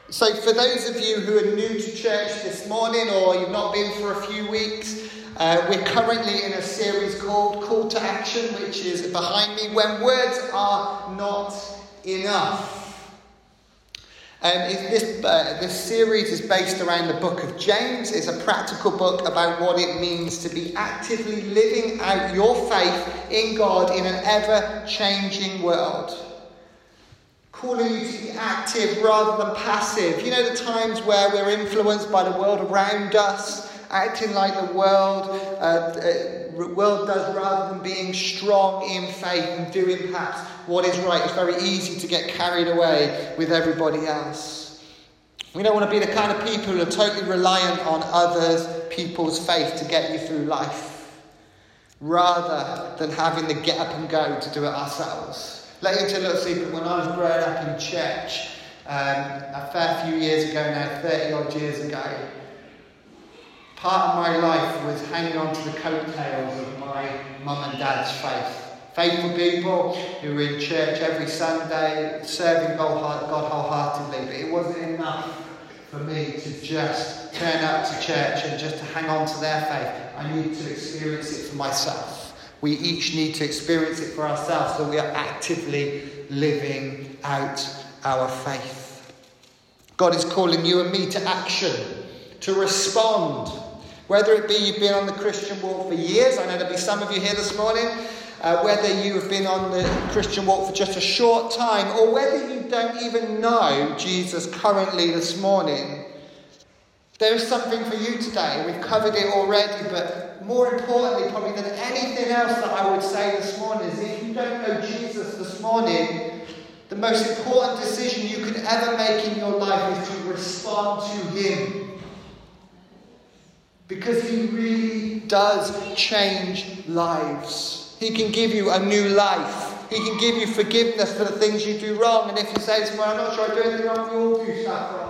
So for those of you who are new to church this morning, or you've not been for a few weeks, we're currently in a series called Call to Action, which is behind me, When Words Are Not Enough. This series is based around the book of James. It's a practical book about what it means to be actively living out your faith in God in an ever-changing world. Calling you to be active rather than passive. You know, the times where we're influenced by the world around us, acting like the world does rather than being strong in faith and doing perhaps what is right. It's very easy to get carried away with everybody else. We don't want to be the kind of people who are totally reliant on others, people's faith to get you through life, rather than having the get up and go to do it ourselves. Let you into a little secret. When I was growing up in church, a fair few years ago now, 30 odd years ago, part of my life was hanging on to the coattails of my mum and dad's faith. Faithful people who were in church every Sunday, serving God wholeheartedly. But it wasn't enough for me to just turn up to church and just to hang on to their faith. I needed to experience it for myself. We each need to experience it for ourselves, so we are actively living out our faith. God is calling you and me to action, to respond. Whether it be you've been on the Christian walk for years, I know there'll be some of you here this morning, whether you have been on the Christian walk for just a short time, or whether you don't even know Jesus currently this morning, there is something for you today. We've covered it already, but more importantly, probably than anything else that I would say this morning, is if you don't know Jesus this morning, the most important decision you could ever make in your life is to respond to him. Because he really does change lives. He can give you a new life. He can give you forgiveness for the things you do wrong. And if you say, well, I'm not sure I do anything wrong, we all do stuff wrong.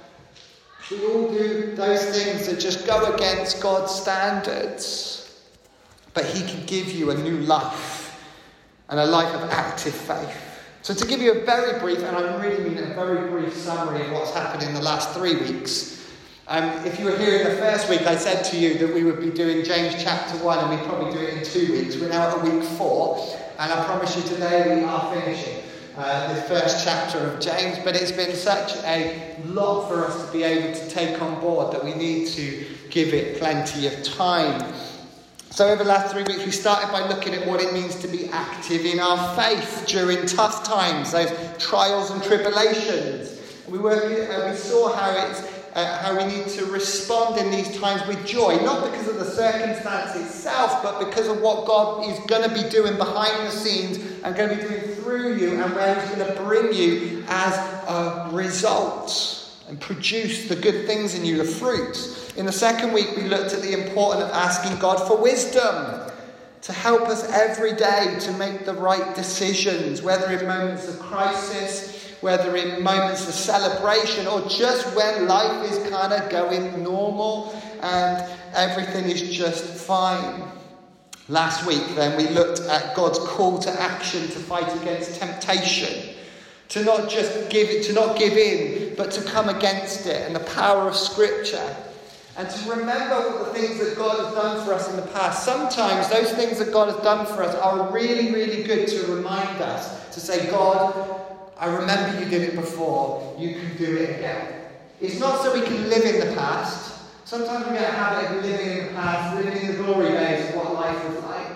We all do those things that just go against God's standards. But he can give you a new life and a life of active faith. So to give you a very brief, and I really mean a very brief summary of what's happened in the last 3 weeks. If you were here in the first week, I said to you that we would be doing James chapter 1 and we'd probably do it in 2 weeks. We're now at week 4, and I promise you today we are finishing the first chapter of James, but it's been such a lot for us to be able to take on board that we need to give it plenty of time. So over the last 3 weeks we started by looking at what it means to be active in our faith during tough times, those trials and tribulations. We saw how we need to respond in these times with joy, not because of the circumstance itself, but because of what God is going to be doing behind the scenes and going to be doing through you, and where he's going to bring you as a result and produce the good things in you, the fruit. In the second week, we looked at the importance of asking God for wisdom to help us every day to make the right decisions, whether in moments of crisis, whether in moments of celebration, or just when life is kind of going normal and everything is just fine. Last week, then, we looked at God's call to action to fight against temptation, to not give in, but to come against it, and the power of Scripture. And to remember all the things that God has done for us in the past. Sometimes those things that God has done for us are really, really good to remind us, to say, God, I remember you did it before, you can do it again. It's not so we can live in the past. Sometimes we get a habit of living in the past, living in the glory days of what life was like.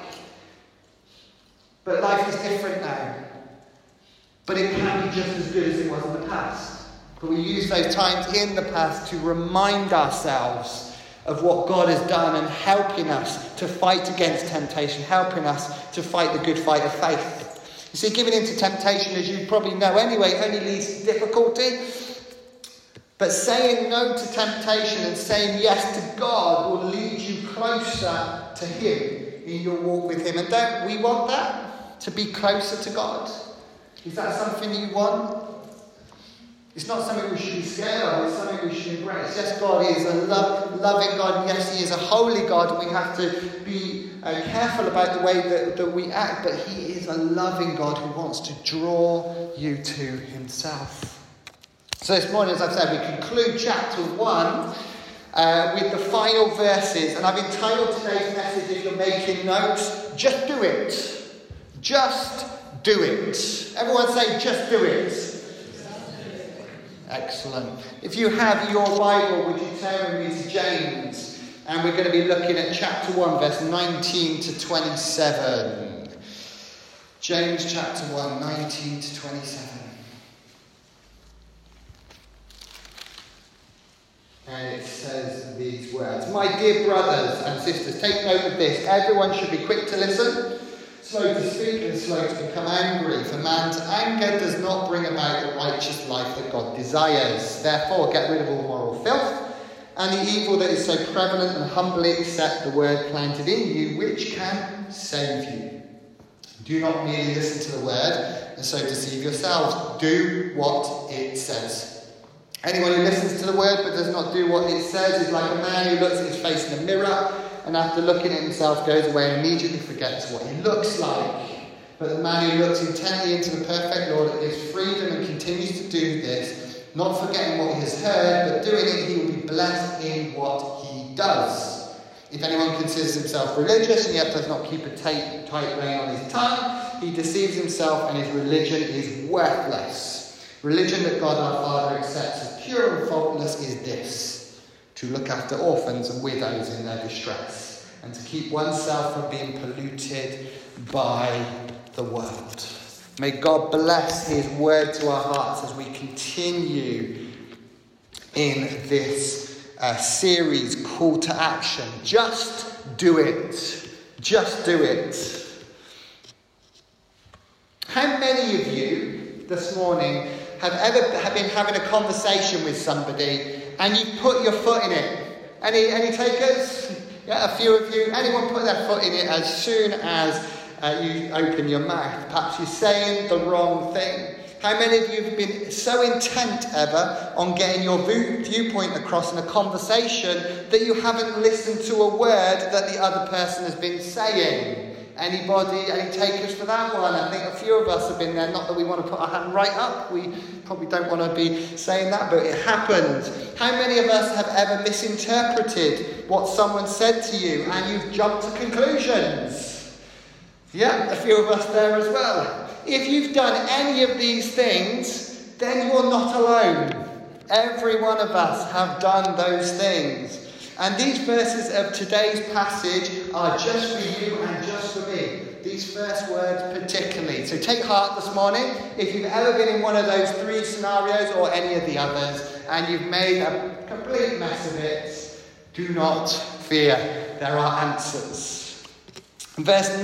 But life is different now. But it can be just as good as it was in the past. But we use those times in the past to remind ourselves of what God has done and helping us to fight against temptation, helping us to fight the good fight of faith. You see, giving into temptation, as you probably know anyway, only leads to difficulty. But saying no to temptation and saying yes to God will lead you closer to him in your walk with him. And don't we want that? To be closer to God? Is that something you want? It's not something we should be scared of, it's something we should embrace. Yes, God is a loving God, and yes, he is a holy God, and we have to be careful about the way that we act, but he is a loving God who wants to draw you to himself. So this morning, as I've said, we conclude chapter 1 with the final verses. And I've entitled today's message, if you're making notes, Just Do It. Just do it. Everyone say, just do it. Excellent. If you have your Bible, would you turn with me to James? And we're going to be looking at chapter 1, verse 19 to 27. James chapter 1, 19 to 27. And it says these words. My dear brothers and sisters, take note of this. Everyone should be quick to listen, slow to speak and slow to become angry. For man's anger does not bring about the righteous life that God desires. Therefore, get rid of all moral filth and the evil that is so prevalent, and humbly accept the word planted in you, which can save you. Do not merely listen to the word and so deceive yourselves. Do what it says. Anyone who listens to the word but does not do what it says is like a man who looks at his face in a mirror and after looking at himself goes away and immediately forgets what he looks like. But the man who looks intently into the perfect law that gives freedom and continues to do this, not forgetting what he has heard, but doing it, he will be blessed in what he does. If anyone considers himself religious and yet does not keep a tight rein on his tongue, he deceives himself and his religion is worthless. Religion that God our Father accepts as pure and faultless is this: to look after orphans and widows in their distress, and to keep oneself from being polluted by the world. May God bless his word to our hearts as we continue in this series, Call to Action. Just do it. Just do it. How many of you this morning have been having a conversation with somebody and you've put your foot in it? Any takers? Yeah, a few of you. Anyone put their foot in it as soon as you open your mouth? Perhaps you're saying the wrong thing. How many of you have been so intent ever on getting your viewpoint across in a conversation that you haven't listened to a word that the other person has been saying? Anybody, any takers for that one? I think a few of us have been there. Not that we want to put our hand right up. We probably don't want to be saying that, but it happened. How many of us have ever misinterpreted what someone said to you and you've jumped to conclusions? Yeah, a few of us there as well. If you've done any of these things, then you're not alone. Every one of us have done those things. And these verses of today's passage are just for you and just for me. These first words particularly. So take heart this morning. If you've ever been in one of those three scenarios or any of the others and you've made a complete mess of it, do not fear. There are answers. Verse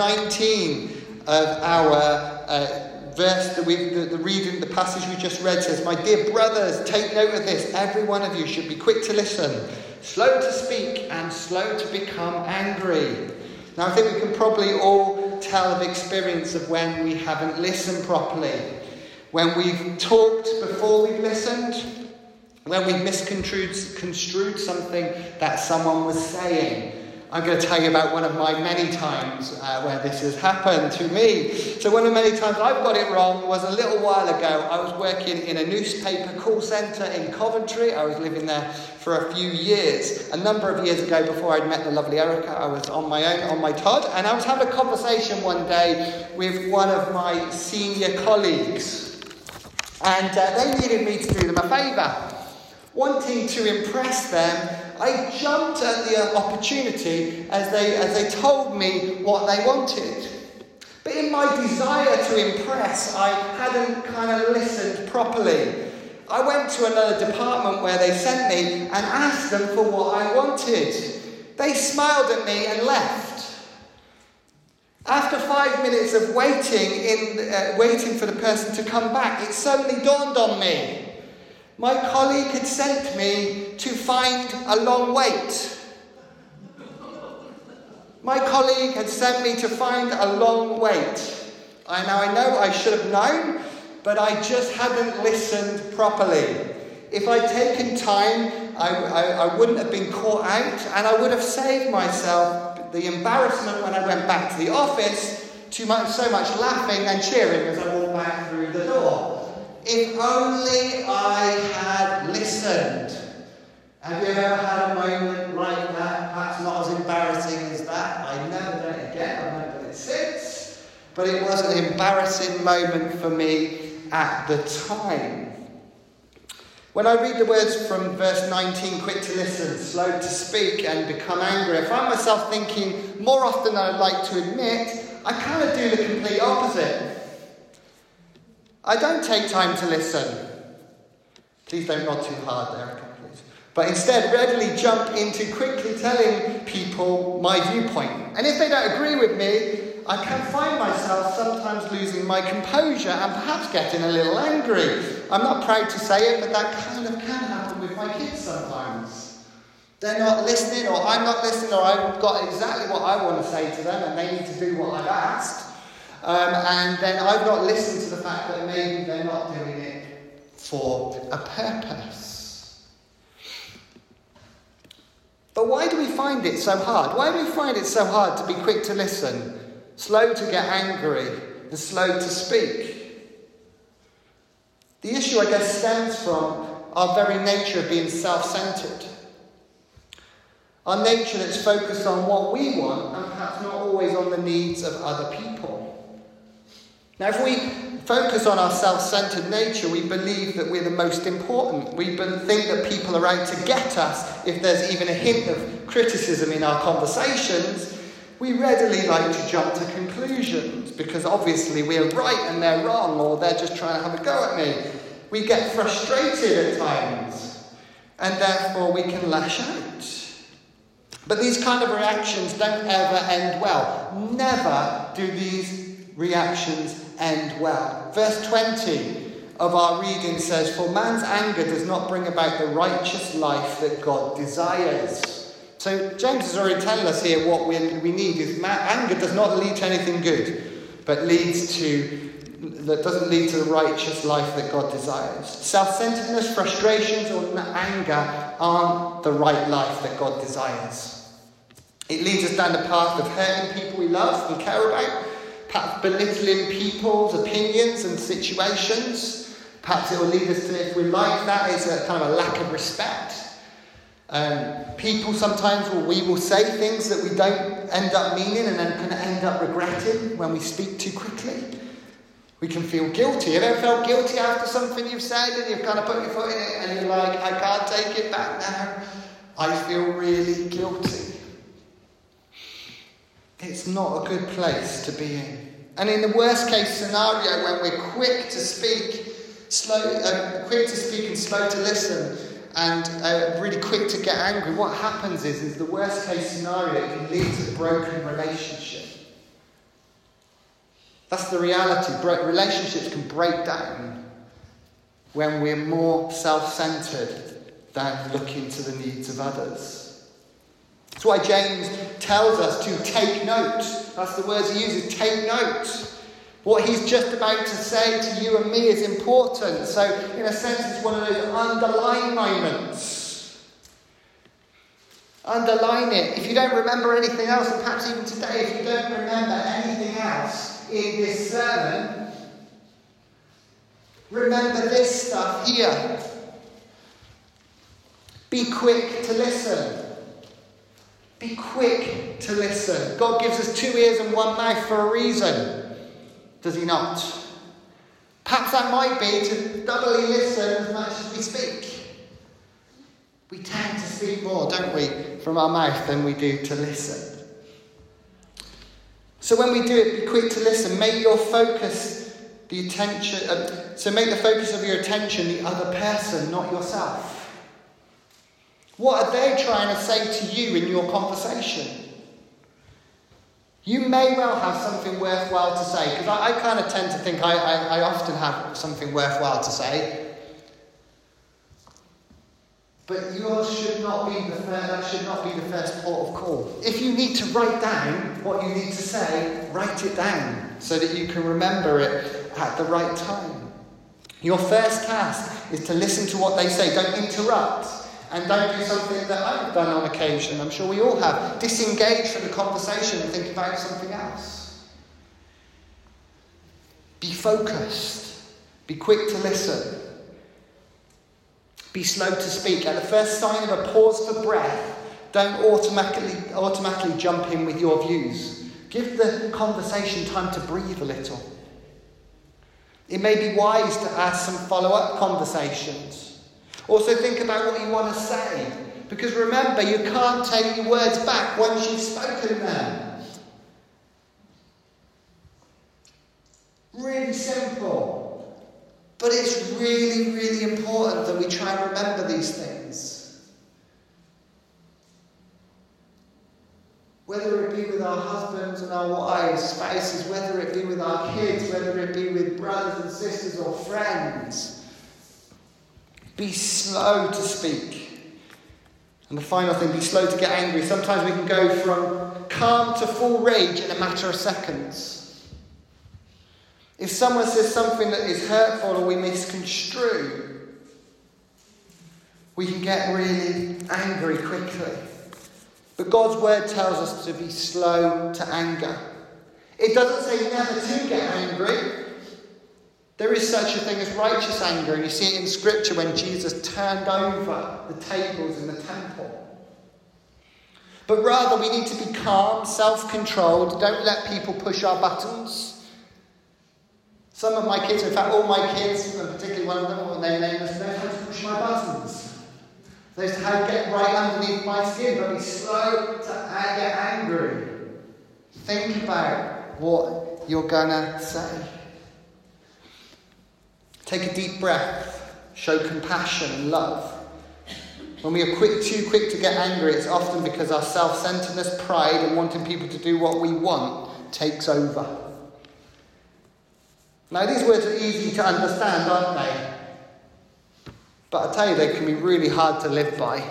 19 of our verse that the reading, the passage we just read says, my dear brothers, take note of this. Every one of you should be quick to listen, slow to speak and slow to become angry. Now I think we can probably all tell of experience of when we haven't listened properly. When we've talked before we've listened. When we've misconstrued something that someone was saying. I'm going to tell you about one of my many times where this has happened to me. So one of the many times I've got it wrong was a little while ago. I was working in a newspaper call centre in Coventry. I was living there for a few years. A number of years ago, before I'd met the lovely Erica, I was on my own, on my Todd. And I was having a conversation one day with one of my senior colleagues. And they needed me to do them a favour. Wanting to impress them, I jumped at the opportunity as they told me what they wanted. But in my desire to impress, I hadn't kind of listened properly. I went to another department where they sent me and asked them for what I wanted. They smiled at me and left. After 5 minutes of waiting for the person to come back, it suddenly dawned on me. My colleague had sent me to find a long wait. My colleague had sent me to find a long wait. I know I should have known, but I just hadn't listened properly. If I'd taken time, I wouldn't have been caught out, and I would have saved myself the embarrassment when I went back to the office, so much laughing and cheering as I walked back through the door. If only I had listened. Have you ever had a moment like that? Perhaps not as embarrassing as that. I've never done it again. I've never done it since. But it was an embarrassing moment for me at the time. When I read the words from verse 19, quick to listen, slow to speak, and become angry, I find myself thinking, more often than I'd like to admit, I kind of do the complete opposite. I don't take time to listen. Please don't nod too hard there, please. But instead readily jump into quickly telling people my viewpoint. And if they don't agree with me, I can find myself sometimes losing my composure and perhaps getting a little angry. I'm not proud to say it, but that kind of can happen with my kids sometimes. They're not listening, or I'm not listening, or I've got exactly what I want to say to them and they need to do what I've asked. And then I've not listened to the fact that maybe they're not doing it for a purpose. But why do we find it so hard? Why do we find it so hard to be quick to listen, slow to get angry, and slow to speak? The issue, I guess, stems from our very nature of being self-centered. Our nature that's focused on what we want and perhaps not always on the needs of other people. Now, if we focus on our self-centered nature, we believe that we're the most important. We think that people are out to get us. If there's even a hint of criticism in our conversations, we readily like to jump to conclusions because obviously we're right and they're wrong, or they're just trying to have a go at me. We get frustrated at times, and therefore we can lash out. But these kind of reactions don't ever end well. Never do these reactions end well. Verse 20 of our reading says, "For man's anger does not bring about the righteous life that God desires." So James is already telling us here what we need is anger does not lead to anything good, but doesn't lead to the righteous life that God desires. Self-centeredness, frustrations, or anger aren't the right life that God desires. It leads us down the path of hurting people we love and care about, perhaps belittling people's opinions and situations. Perhaps it will lead us to, if we like that, is a kind of a lack of respect. People sometimes we will say things that we don't end up meaning and then kind of end up regretting when we speak too quickly. We can feel guilty. Have you ever felt guilty after something you've said and you've kind of put your foot in it and you're like, I can't take it back now. I feel really guilty. It's not a good place to be in. And in the worst case scenario, when we're quick to speak and slow to listen, and really quick to get angry, what happens is the worst case scenario, it can lead to broken relationship. That's the reality. Relationships can break down when we're more self-centered than looking to the needs of others. That's why James tells us to take note. That's the words he uses, take note. What he's just about to say to you and me is important. So, in a sense, it's one of those underline moments. Underline it. If you don't remember anything else, and perhaps even today, if you don't remember anything else in this sermon, remember this stuff here. Be quick to listen. Be quick to listen. God gives us 2 ears and 1 mouth for a reason. Does he not? Perhaps that might be to doubly listen as much as we speak. We tend to speak more, don't we, from our mouth than we do to listen. So when we do it, be quick to listen. Make your focus the attention. So make the focus of your attention the other person, not yourself. What are they trying to say to you in your conversation? You may well have something worthwhile to say, because I kind of tend to think I often have something worthwhile to say. But yours should not be that should not be the first port of call. If you need to write down what you need to say, write it down so that you can remember it at the right time. Your first task is to listen to what they say. Don't interrupt. And don't do something that I've done on occasion. I'm sure we all have. Disengage from the conversation and think about something else. Be focused. Be quick to listen. Be slow to speak. At the first sign of a pause for breath, don't automatically jump in with your views. Give the conversation time to breathe a little. It may be wise to ask some follow-up conversations. Also think about what you want to say. Because remember, you can't take your words back once you've spoken them. Really simple. But it's really, really important that we try and remember these things. Whether it be with our husbands and our wives, spouses, whether it be with our kids, whether it be with brothers and sisters or friends. Be slow to speak. And the final thing, be slow to get angry. Sometimes we can go from calm to full rage in a matter of seconds. If someone says something that is hurtful or we misconstrue, we can get really angry quickly. But God's word tells us to be slow to anger. It doesn't say never to get angry. There is such a thing as righteous anger, and you see it in Scripture when Jesus turned over the tables in the temple. But rather we need to be calm, self-controlled. Don't let people push our buttons. Some of my kids, in fact all my kids, and particularly one of them, what their name is, know how to push my buttons. They know how to get right underneath my skin, but be slow to get angry. Think about what you're going to say. Take a deep breath. Show compassion and love. When we are too quick to get angry, it's often because our self-centeredness, pride, and wanting people to do what we want takes over. Now, these words are easy to understand, aren't they? But I tell you, they can be really hard to live by.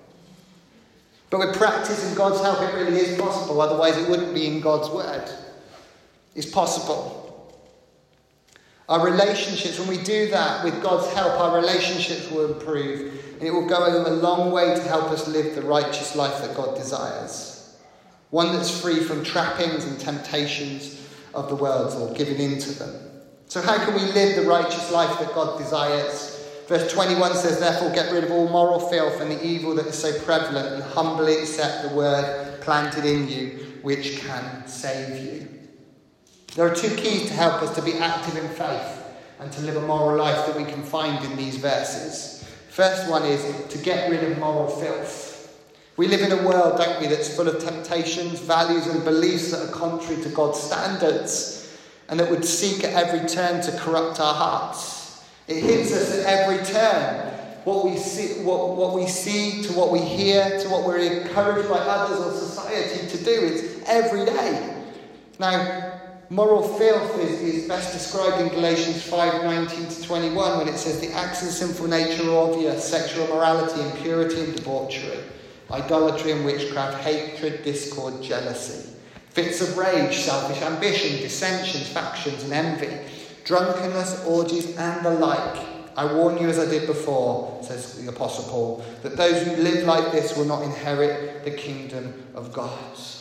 But with practice and God's help, it really is possible. Otherwise, it wouldn't be in God's word. It's possible. Our relationships, when we do that with God's help, our relationships will improve. And it will go a long way to help us live the righteous life that God desires. One that's free from trappings and temptations of the world or giving in to them. So how can we live the righteous life that God desires? Verse 21 says, therefore get rid of all moral filth and the evil that is so prevalent and humbly accept the word planted in you, which can save you. There are two keys to help us to be active in faith and to live a moral life that we can find in these verses. First one is to get rid of moral filth. We live in a world, don't we, that's full of temptations, values and beliefs that are contrary to God's standards, and that would seek at every turn to corrupt our hearts. It hits us at every turn. What we see to what we hear, to what we're encouraged by others or society to do. It's every day. Now, moral filth is best described in Galatians 5:19-21 when it says the acts of the sinful nature are obvious: sexual immorality, impurity and debauchery, idolatry and witchcraft, hatred, discord, jealousy. Fits of rage, selfish ambition, dissensions, factions and envy, drunkenness, orgies and the like. I warn you as I did before, says the Apostle Paul, that those who live like this will not inherit the kingdom of God.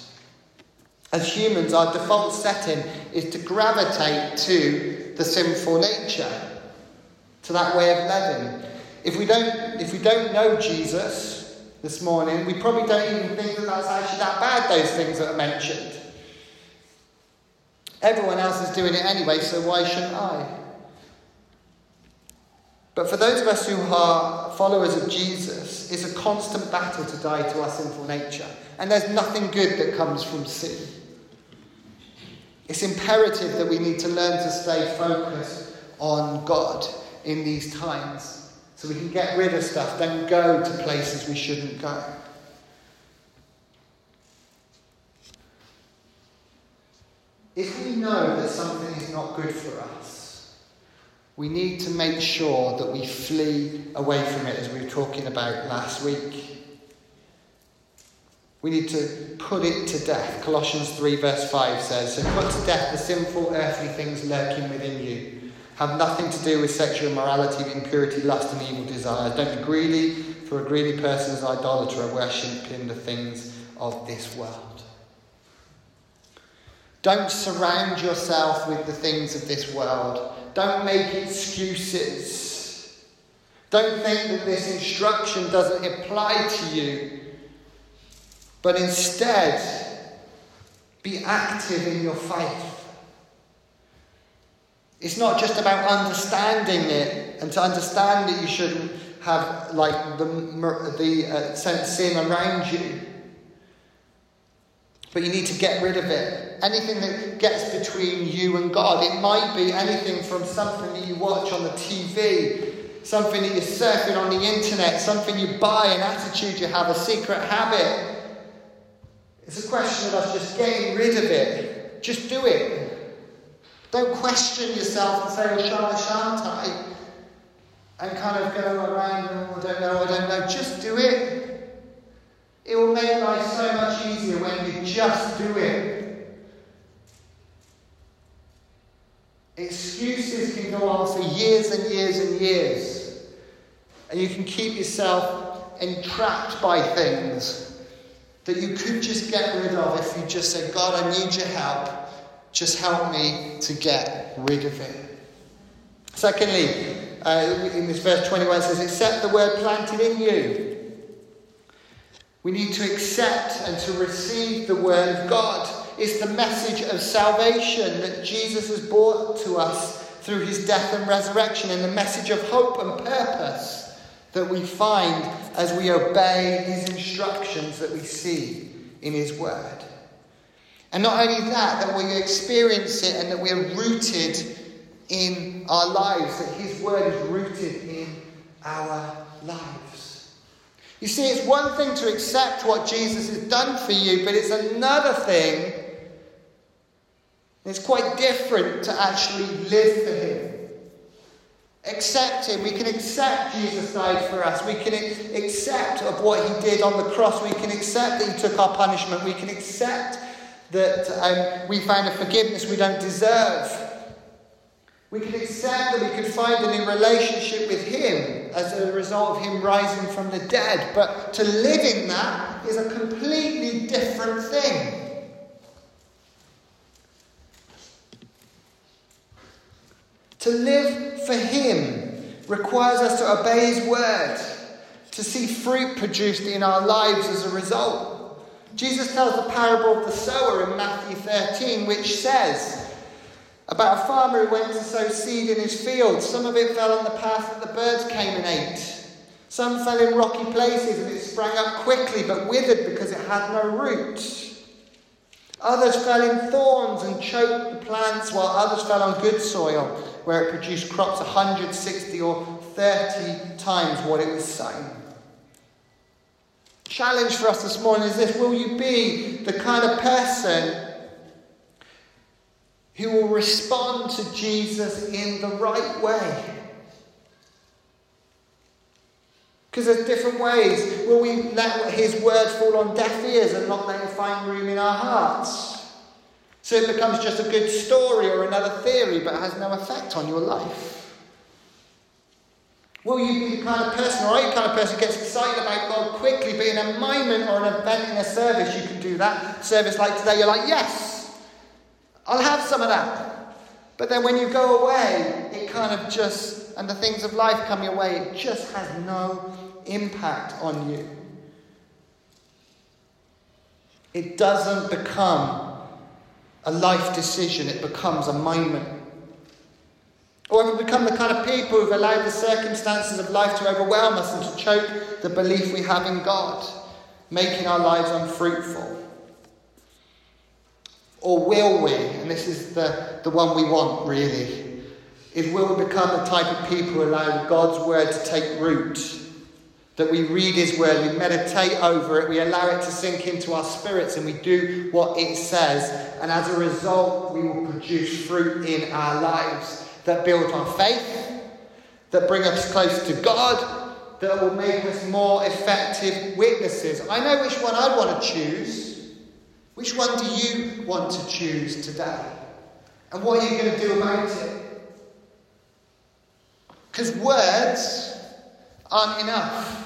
As humans, our default setting is to gravitate to the sinful nature, to that way of living. If we don't know Jesus this morning, we probably don't even think that that's actually that bad, those things that are mentioned. Everyone else is doing it anyway, so why shouldn't I? But for those of us who are followers of Jesus, it's a constant battle to die to our sinful nature. And there's nothing good that comes from sin. It's imperative that we need to learn to stay focused on God in these times, so we can get rid of stuff, don't go to places we shouldn't go. If we know that something is not good for us, we need to make sure that we flee away from it, as we were talking about last week. We need to put it to death. Colossians 3 verse 5 says, so put to death the sinful earthly things lurking within you. Have nothing to do with sexual immorality, impurity, lust and evil desires. Don't be greedy, for a greedy person is an idolater, worshipping the things of this world. Don't surround yourself with the things of this world. Don't make excuses. Don't think that this instruction doesn't apply to you. But instead, be active in your faith. It's not just about understanding it, and to understand that you shouldn't have the sin around you. But you need to get rid of it. Anything that gets between you and God. It might be anything from something that you watch on the TV, something that you're surfing on the internet, something you buy, an attitude you have, a secret habit. It's a question of us just getting rid of it. Just do it. Don't question yourself and say, well, shall I, shan't I? And kind of go around, oh, I don't know. Just do it. It will make life so much easier when you just do it. Excuses can go on for years and years and years. And you can keep yourself entrapped by things that you could just get rid of if you just say, God, I need your help. Just help me to get rid of it. Secondly, in this verse 21 it says, accept the word planted in you. We need to accept and to receive the word of God. It's the message of salvation that Jesus has brought to us through his death and resurrection, and the message of hope and purpose that we find as we obey his instructions that we see in his word. And not only that we experience it and that we are rooted in our lives, that his word is rooted in our lives. You see, it's one thing to accept what Jesus has done for you, but it's another thing, it's quite different to actually live for him. Accept him. We can accept Jesus died for us. We can accept of what he did on the cross. We can accept that he took our punishment. We can accept that we found a forgiveness we don't deserve. We can accept that we could find a new relationship with him as a result of him rising from the dead. But to live in that is a completely different thing. To live for him requires us to obey his word, to see fruit produced in our lives as a result. Jesus tells the parable of the sower in Matthew 13, which says about a farmer who went to sow seed in his field. Some of it fell on the path that the birds came and ate. Some fell in rocky places and it sprang up quickly but withered because it had no root. Others fell in thorns and choked the plants, while others fell on good soil where it produced crops 160 or 30 times what it was sown. Challenge for us this morning is this: will you be the kind of person who will respond to Jesus in the right way? Because there's different ways. Will we let his word fall on deaf ears and not let it find room in our hearts? So it becomes just a good story or another theory but has no effect on your life. Will you be the kind of person, or are you the kind of person who gets excited about God quickly, but in a moment or an event in a service, you can do that. Service like today, you're like, yes, I'll have some of that. But then when you go away, it kind of just, and the things of life come your way, it just has no impact on you. It doesn't become a life decision, it becomes a moment. Or have we become the kind of people who've allowed the circumstances of life to overwhelm us and to choke the belief we have in God, making our lives unfruitful? Or will we, and this is the one we want really, is will we become the type of people who allow God's word to take root? That we read his word, we meditate over it, we allow it to sink into our spirits, and we do what it says. And as a result, we will produce fruit in our lives that build our faith, that bring us close to God, that will make us more effective witnesses. I know which one I want to choose. Which one do you want to choose today? And what are you going to do about it? Because words aren't enough.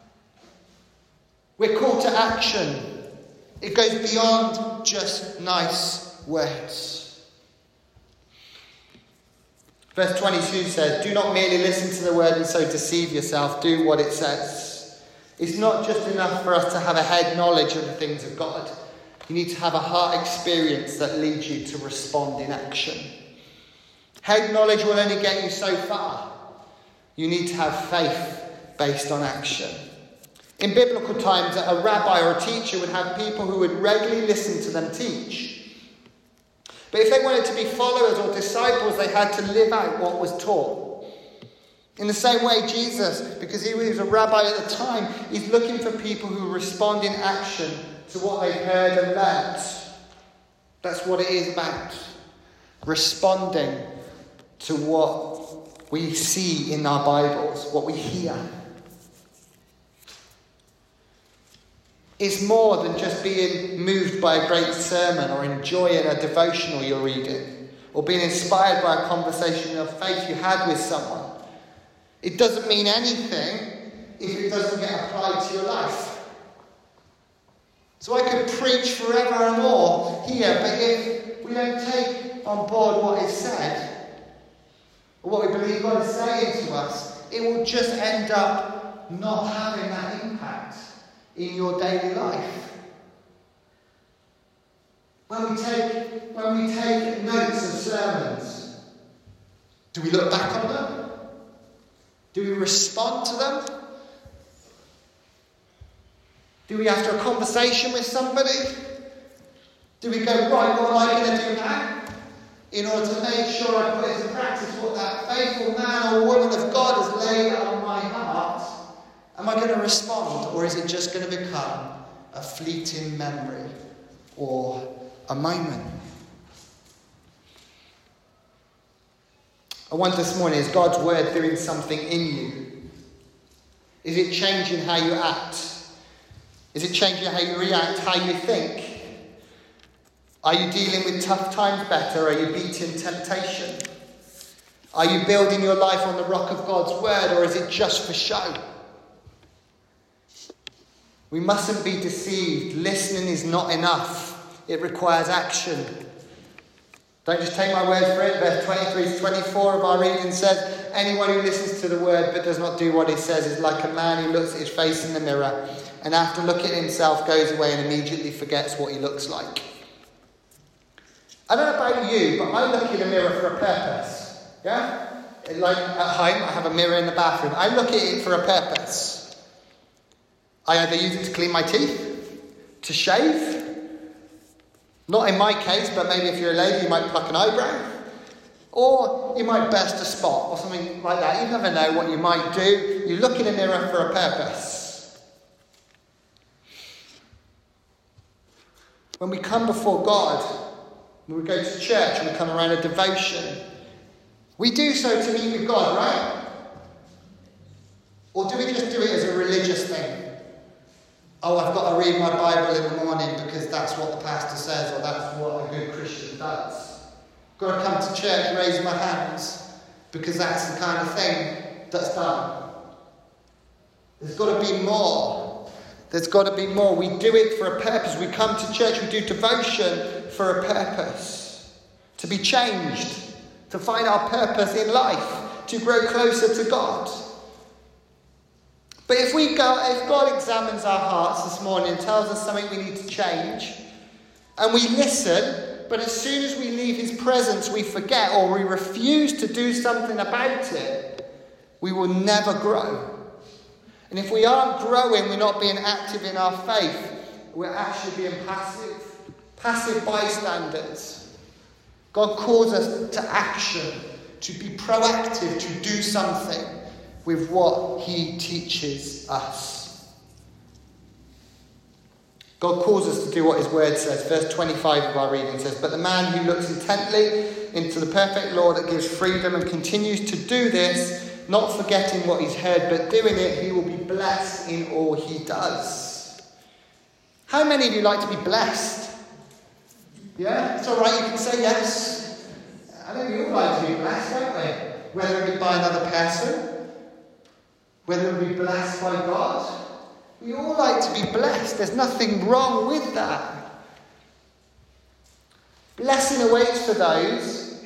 We're called to action. It goes beyond just nice words. Verse 22 says, do not merely listen to the word and so deceive yourself. Do what it says. It's not just enough for us to have a head knowledge of the things of God. You need to have a heart experience that leads you to respond in action. Head knowledge will only get you so far. You need to have faith based on action. In biblical times, a rabbi or a teacher would have people who would regularly listen to them teach. But if they wanted to be followers or disciples, they had to live out what was taught. In the same way, Jesus, because he was a rabbi at the time, he's looking for people who respond in action to what they've heard and learnt. That's what it is about. Responding to what we see in our Bibles, what we hear. It's more than just being moved by a great sermon or enjoying a devotional you're reading or being inspired by a conversation of faith you had with someone. It doesn't mean anything if it doesn't get applied to your life. So I could preach forever and more here, but if we don't take on board what is said or what we believe God is saying to us, it will just end up not having that impact in your daily life. When we take notes of sermons, do we look back on them? Do we respond to them? Do we, after a conversation with somebody, do we go, right, what am I going to do now? In order to make sure I put into practice what that faithful man or woman of God has laid on my heart. Am I going to respond, or is it just going to become a fleeting memory or a moment? I wonder this morning, is God's word doing something in you? Is it changing how you act? Is it changing how you react, how you think? Are you dealing with tough times better? Are you beating temptation? Are you building your life on the rock of God's word, or is it just for show? We mustn't be deceived. Listening is not enough. It requires action. Don't just take my word for it. Verse 23 to 24 of our reading says, anyone who listens to the word but does not do what he says is like a man who looks at his face in the mirror and after looking at himself goes away and immediately forgets what he looks like. I don't know about you, but I look in a mirror for a purpose. Yeah? Like at home, I have a mirror in the bathroom. I look at it for a purpose. I either use it to clean my teeth, to shave. Not in my case, but maybe if you're a lady, you might pluck an eyebrow. Or you might burst a spot or something like that. You never know what you might do. You look in a mirror for a purpose. When we come before God, when we go to church and we come around a devotion, we do so to meet with God, right? Or do we just do it as a religious thing? Oh, I've got to read my Bible in the morning because that's what the pastor says, or that's what a good Christian does. I've got to come to church, raise my hands, because that's the kind of thing that's done. There's got to be more. There's got to be more. We do it for a purpose. We come to church, we do devotion for a purpose. To be changed, to find our purpose in life, to grow closer to God. But if God examines our hearts this morning and tells us something we need to change, and we listen, but as soon as we leave his presence we forget or we refuse to do something about it, we will never grow. And if we aren't growing, we're not being active in our faith, we're actually being passive bystanders. God calls us to action, to be proactive, to do something with what he teaches us. God calls us to do what his word says. Verse 25 of our reading says, but the man who looks intently into the perfect law that gives freedom and continues to do this, not forgetting what he's heard but doing it, he will be blessed in all he does. How many of you like to be blessed? Yeah? It's alright, you can say yes. I think we all like to be blessed, don't we? Whether it be by another person, whether we be blessed by God. We all like to be blessed. There's nothing wrong with that. Blessing awaits for those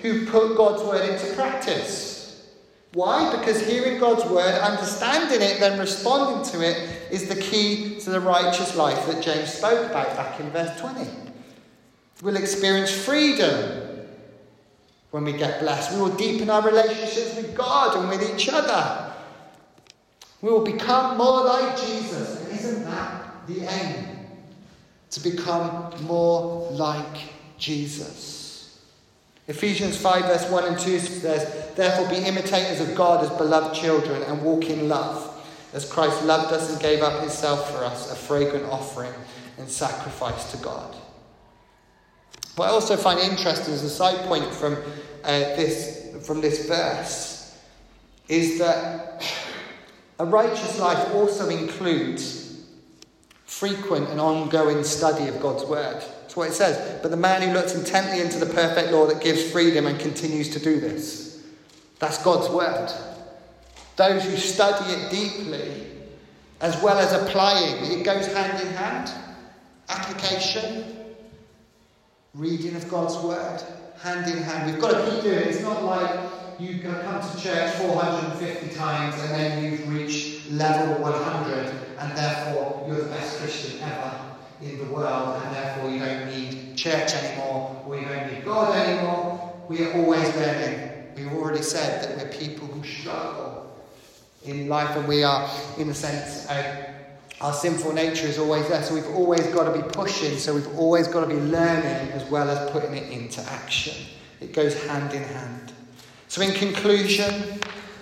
who put God's word into practice. Why? Because hearing God's word, understanding it, then responding to it is the key to the righteous life that James spoke about back in verse 20. We'll experience freedom when we get blessed. We will deepen our relationships with God and with each other. We will become more like Jesus. And isn't that the aim? To become more like Jesus. Ephesians 5 verse 1 and 2 says, therefore be imitators of God as beloved children and walk in love, as Christ loved us and gave up himself for us, a fragrant offering and sacrifice to God. What I also find interesting as a side point from this verse is that a righteous life also includes frequent and ongoing study of God's word. That's what it says. But the man who looks intently into the perfect law that gives freedom and continues to do this. That's God's word. Those who study it deeply, as well as applying, it goes hand in hand. Application, reading of God's word, hand in hand. We've got to keep doing it. It's not like you come to church 450 times and then you've reached level 100 and therefore you're the best Christian ever in the world and therefore you don't need church anymore or you don't need God anymore. We are always learning. We've already said that we're people who struggle in life and we are, in a sense, our sinful nature is always there. So we've always got to be pushing. So we've always got to be learning as well as putting it into action. It goes hand in hand. So in conclusion,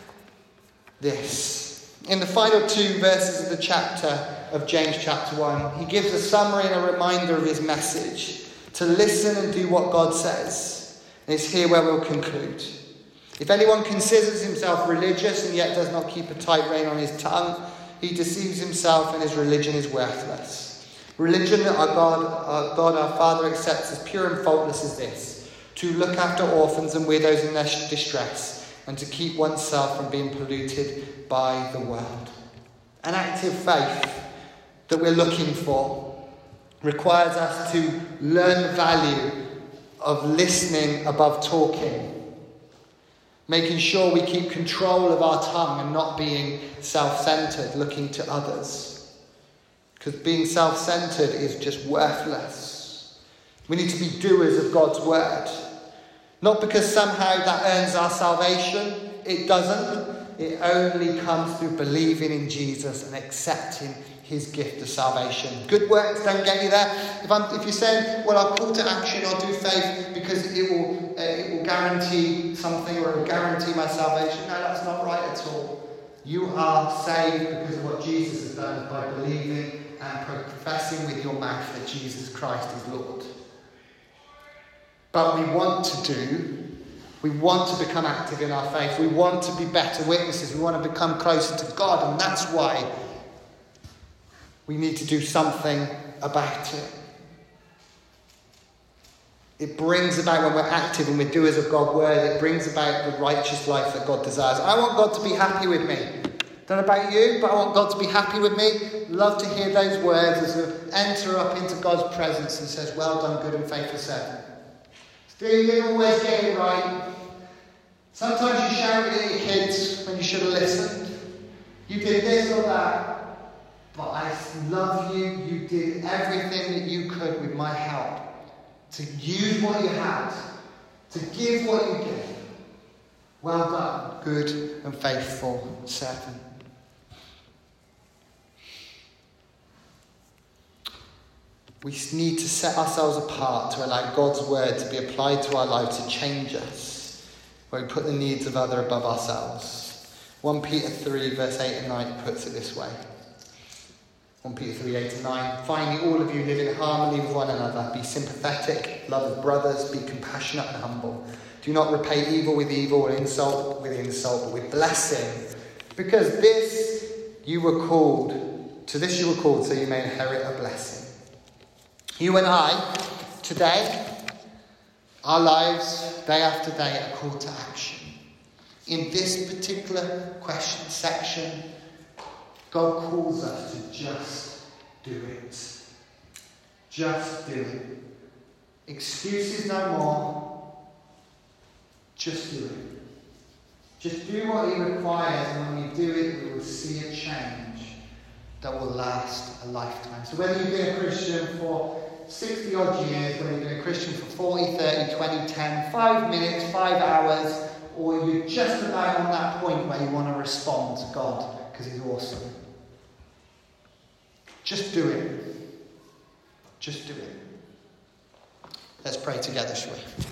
this. In the final 2 verses of the chapter of James chapter 1, he gives a summary and a reminder of his message. To listen and do what God says. And it's here where we'll conclude. If anyone considers himself religious and yet does not keep a tight rein on his tongue, he deceives himself and his religion is worthless. Religion that our God, our Father accepts as pure and faultless is this: to look after orphans and widows in their distress, and to keep oneself from being polluted by the world. An active faith that we're looking for requires us to learn the value of listening above talking, making sure we keep control of our tongue and not being self-centered, looking to others. Because being self-centered is just worthless. We need to be doers of God's word. Not because somehow that earns our salvation. It doesn't. It only comes through believing in Jesus and accepting his gift of salvation. Good works don't get you there. If you're saying, well, I'll call to action, I'll do faith because it will guarantee something or it will guarantee my salvation. No, that's not right at all. You are saved because of what Jesus has done by believing and professing with your mouth that Jesus Christ is Lord. But we want to become active in our faith. We want to be better witnesses. We want to become closer to God. And that's why we need to do something about it. It brings about, when we're active and we're doers of God's word, it brings about the righteous life that God desires. I want God to be happy with me. Don't know about you, but I want God to be happy with me. Love to hear those words as we enter up into God's presence and says, well done, good and faithful servant. Still, you didn't always get it right. Sometimes you shouted at your kids when you should have listened. You did this or that. But I love you. You did everything that you could with my help to use what you had, to give what you gave. Well done, good and faithful servant. We need to set ourselves apart to allow God's word to be applied to our lives to change us, where we put the needs of others above ourselves. 1 Peter 3 verse 8 and 9 puts it this way. 1 Peter 3, 8 and 9. Finally, all of you live in harmony with one another. Be sympathetic, love of brothers, be compassionate and humble. Do not repay evil with evil or insult with insult, but with blessing. Because to this you were called, so you may inherit a blessing. You and I, today, our lives, day after day, are called to action. In this particular question section, God calls us to just do it. Just do it. Excuses no more. Just do it. Just do what he requires, and when you do it, you will see a change that will last a lifetime. So whether you've been a Christian for 60 odd years, whether you've been a Christian for 40, 30, 20, 10, 5 minutes, 5 hours, or you're just about on that point where you want to respond to God because he's awesome. Just do it. Just do it. Let's pray together, shall we?